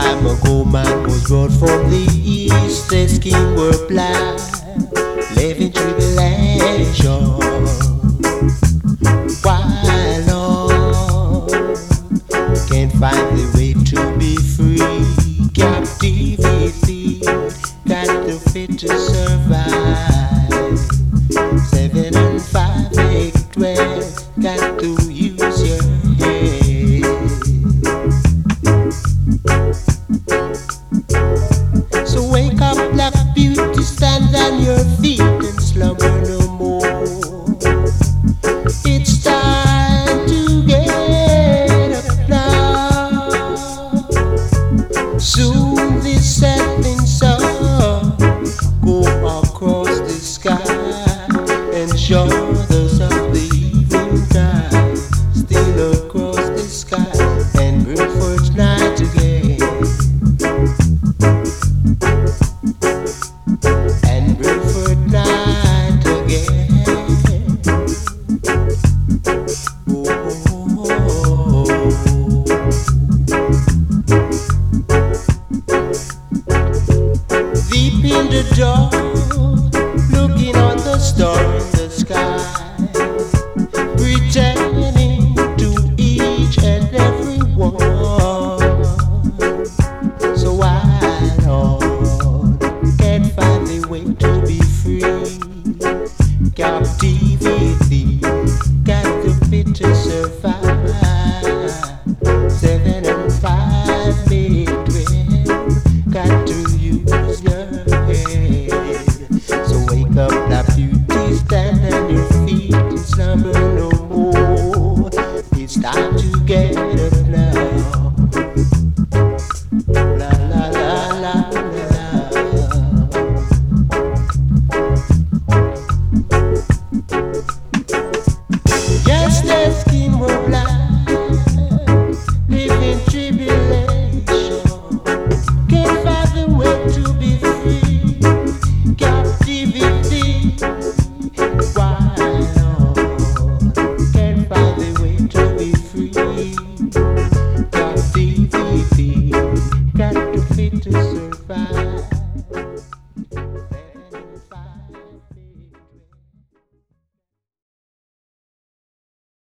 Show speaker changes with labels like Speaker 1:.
Speaker 1: time ago, man was brought from the east. Their skin were black, living tribulation. While all can't find the way to be free. Captivity got the fit to survive. 7 and 5, 8, 12, got to use your head. So wake up, black beauty, stand on your feet and slumber no more. It's time to get up now. Soon